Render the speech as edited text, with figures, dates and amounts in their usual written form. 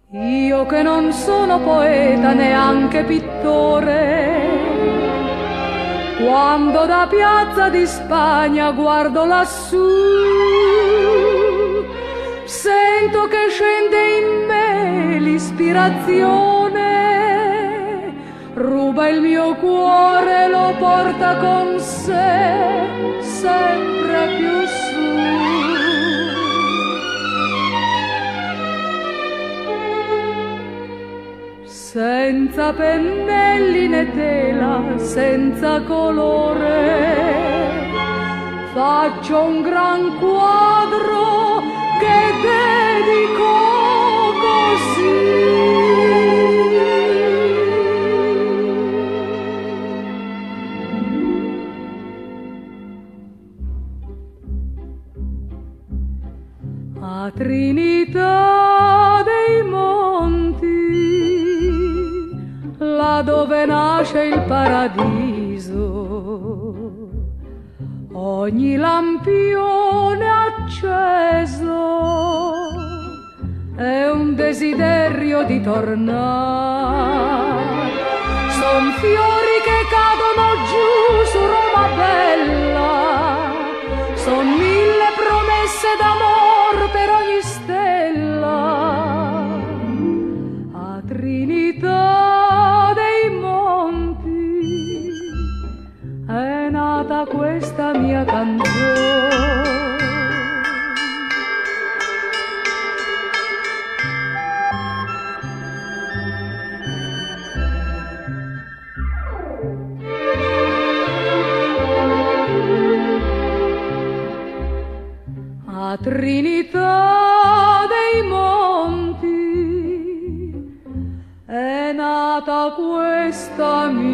Io che non sono poeta neanche pittore, quando da Piazza di Spagna guardo lassù, sento che scende in me l'ispirazione, ruba il mio cuore e lo porta con sé sempre più su. Senza pennelli né tela, senza colore, faccio un gran quadro che dedico così. A Trinità dei Monti, là dove nasce il paradiso, ogni lampione acceso è un desiderio di tornare. Son fiori che cadono giù su Roma bella, son mille promesse d'amor per ogni stella. A Trinità dei Monti è nata questa mia canzone. A Trinità dei Monti è nata questa mia